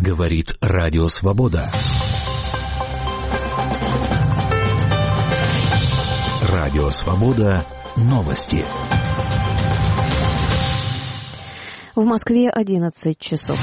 Говорит Радио Свобода. Радио Свобода. Новости. В Москве 11 часов.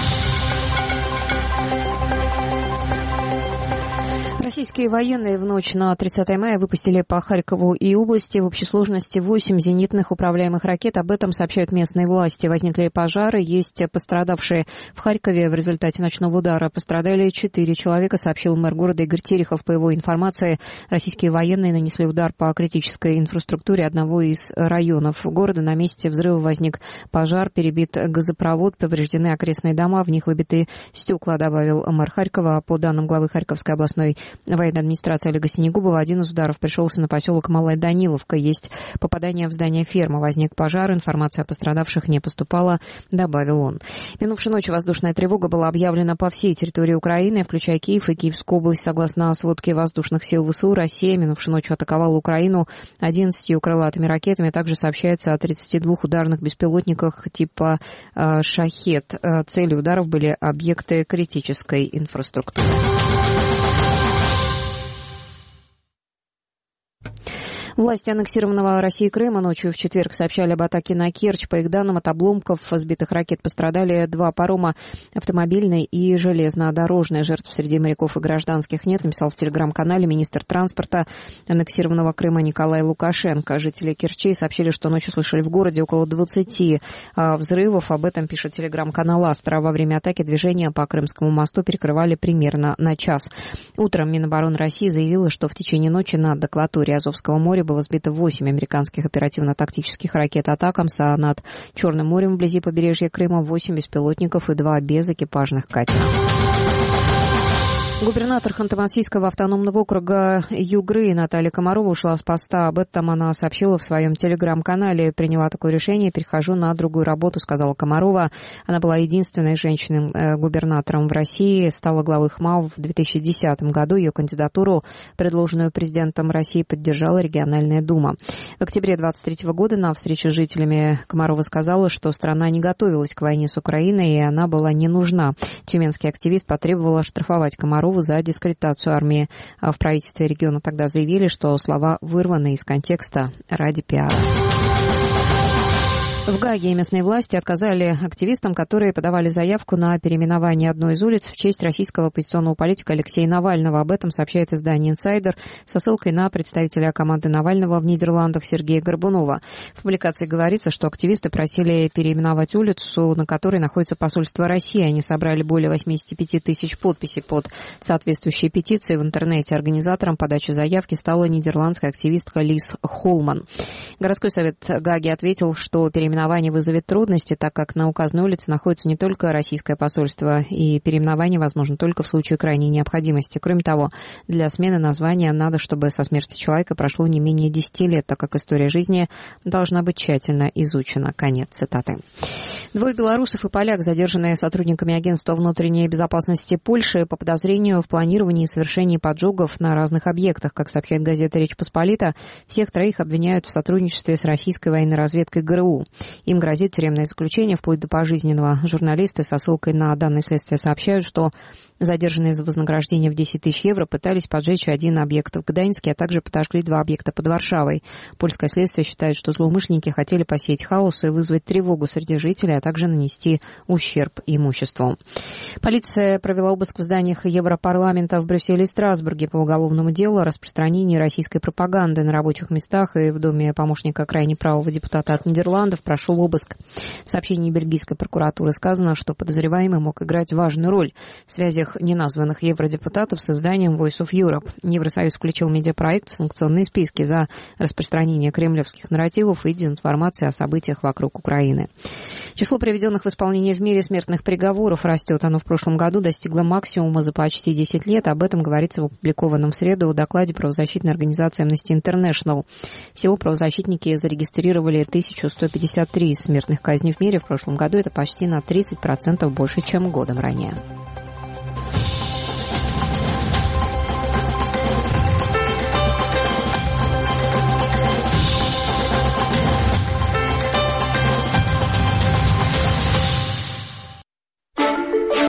Российские военные в ночь на 30 мая выпустили по Харькову и области в общей сложности 8 зенитных управляемых ракет. Об этом сообщают местные власти. Возникли пожары, есть пострадавшие. В Харькове в результате ночного удара пострадали 4 человека, сообщил мэр города Игорь Терехов. По его информации, российские военные нанесли удар по критической инфраструктуре одного из районов города. На месте взрыва возник пожар, перебит газопровод, повреждены окрестные дома, в них выбиты стекла, добавил мэр Харькова. По данным главы Харьковской областной военной администрации Олега Синегубова, один из ударов пришелся на поселок Малая Даниловка. Есть попадание в здание фермы. Возник пожар. Информация о пострадавших не поступала, добавил он. Минувшей ночью воздушная тревога была объявлена по всей территории Украины, включая Киев и Киевскую область. Согласно сводке воздушных сил ВСУ, Россия минувшей ночью атаковала Украину 11 крылатыми ракетами. Также сообщается о 32 ударных беспилотниках типа «Шахед». Целью ударов были объекты критической инфраструктуры. Власти аннексированного Россией Крыма ночью в четверг сообщали об атаке на Керчь. По их данным, от обломков сбитых ракет пострадали 2 парома, автомобильный и железнодорожный. Жертв среди моряков и гражданских нет, написал в телеграм-канале министр транспорта аннексированного Крыма Николай Лукашенко. Жители Керчи сообщили, что ночью слышали в городе около 20 взрывов. Об этом пишет телеграм-канал Астра. Во время атаки движение по Крымскому мосту перекрывали примерно на час. Утром Минобороны России заявила, что в течение ночи над акваторией Азовского моря было сбито 8 американских оперативно-тактических ракет «Атакамс», а над Черным морем вблизи побережья Крыма 8 беспилотников и 2 безэкипажных катера. Губернатор Ханты-Мансийского автономного округа Югры Наталья Комарова ушла с поста. Об этом она сообщила в своем телеграм-канале. Приняла такое решение, перехожу на другую работу, сказала Комарова. Она была единственной женщиной-губернатором в России, стала главой ХМАО в 2010 году. Ее кандидатуру, предложенную президентом России, поддержала региональная дума. В октябре 2023 года на встрече с жителями Комарова сказала, что страна не готовилась к войне с Украиной, и она была не нужна. Тюменский активист потребовал оштрафовать Комарову за дискредитацию армии. В правительстве региона тогда заявили, что слова вырваны из контекста ради пиара. В Гааге местные власти отказали активистам, которые подавали заявку на переименование одной из улиц в честь российского оппозиционного политика Алексея Навального. Об этом сообщает издание «Инсайдер» со ссылкой на представителя команды Навального в Нидерландах Сергея Горбунова. В публикации говорится, что активисты просили переименовать улицу, на которой находится посольство России. Они собрали более 85 тысяч подписей под соответствующей петицией в интернете. Организатором подачи заявки стала нидерландская активистка Лиз Холман. Городской совет Гааги ответил, что переименование вызовет трудности, так как на указанной улице находится не только российское посольство, и переименование возможно только в случае крайней необходимости. Кроме того, для смены названия надо, чтобы со смерти человека прошло не менее 10 лет, так как история жизни должна быть тщательно изучена. Конец цитаты. 2 белорусов и поляк, задержанные сотрудниками Агентства внутренней безопасности Польши по подозрению в планировании и совершении поджогов на разных объектах. Как сообщает газета «Речь Посполита», всех 3 обвиняют в сотрудничестве с российской военной разведкой ГРУ. Им грозит тюремное заключение вплоть до пожизненного. Журналисты со ссылкой на данные следствия сообщают, что задержанные за вознаграждение в 10 тысяч евро пытались поджечь один объект в Гданьске, а также подожгли 2 объекта под Варшавой. Польское следствие считает, что злоумышленники хотели посеять хаос и вызвать тревогу среди жителей, а также нанести ущерб имуществу. Полиция провела обыск в зданиях Европарламента в Брюсселе и Страсбурге по уголовному делу о распространении российской пропаганды на рабочих местах, и в доме помощника крайне правого депутата от Нидерландов прошел обыск. В сообщении бельгийской прокуратуры сказано, что подозреваемый мог играть важную роль в связях неназванных евродепутатов с изданием Voice of Europe. Евросоюз включил медиапроект в санкционные списки за распространение кремлевских нарративов и дезинформации о событиях вокруг Украины. Число приведенных в исполнение в мире смертных приговоров растет. Оно в прошлом году достигло максимума за почти 10 лет. Об этом говорится в опубликованном в среду докладе правозащитной организации Amnesty International. Всего правозащитники зарегистрировали 1153 смертных казней в мире в прошлом году. Это почти на 30% больше, чем годом ранее.